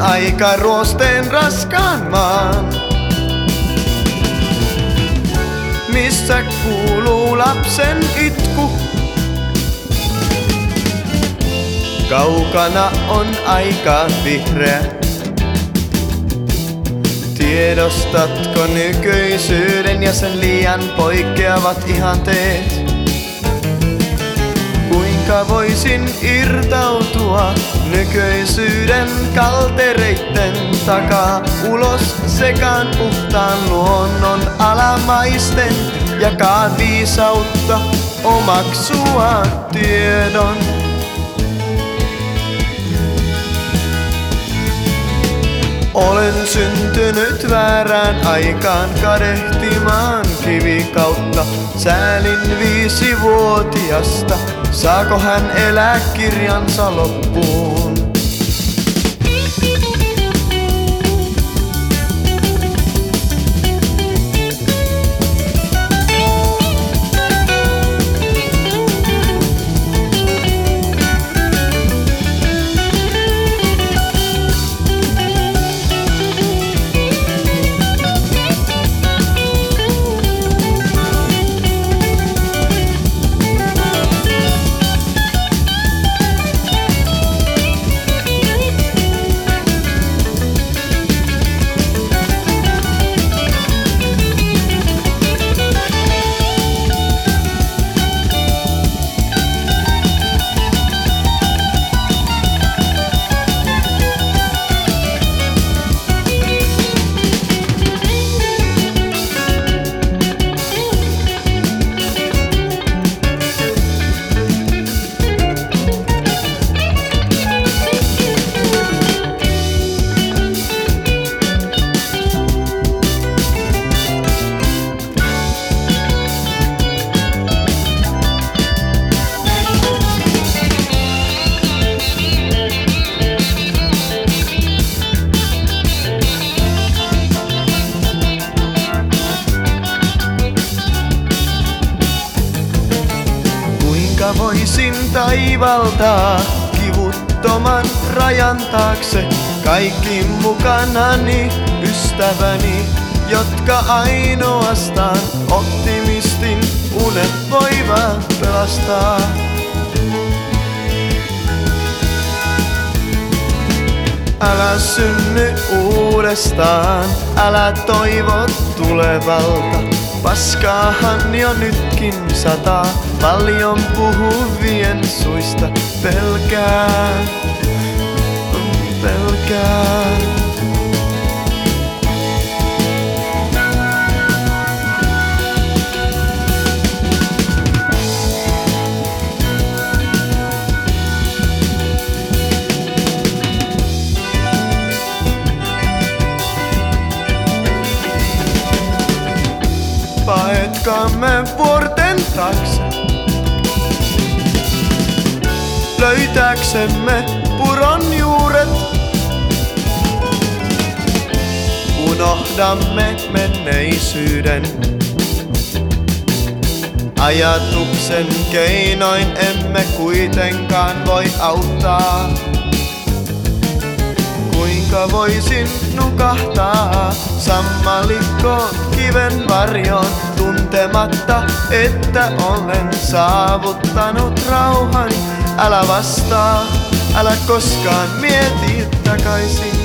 aika ruosteen raskaan maan. Missä kuuluu lapsen itku? Kaukana on aika vihreä. Tiedostatko nykyisyyden ja sen liian poikkeavat ihanteet? Kuinka voisin irtautua nykyisyyden kaltereitten takaa ulos sekaan puhtaan luonnon alamaisten, jakaa viisautta, omaksua tiedon. Olen syntynyt väärään aikaan kadehtimaan kivikautta. Säälin 5-vuotiasta, saako hän elää kirjansa loppuun? Voisin taivaltaa kivuttoman rajan taakse kaikki mukanani ystäväni, jotka ainoastaan optimistin unet voivat pelastaa. Älä synny uudestaan, älä toivo tulevalta. Paskaahan jo nytkin sataa, paljon puhuvien suista. Pelkään, pelkään. Paetkaamme vuorten taakse, löytääksemme puron juuret. Unohdamme menneisyyden, ajatuksen keinoin emme kuitenkaan voi auttaa. Kuinka voisin nukahtaa sammalikko kiven varjoon, tuntematta, että olen saavuttanut rauhan. Älä vastaa, älä koskaan mieti takaisin.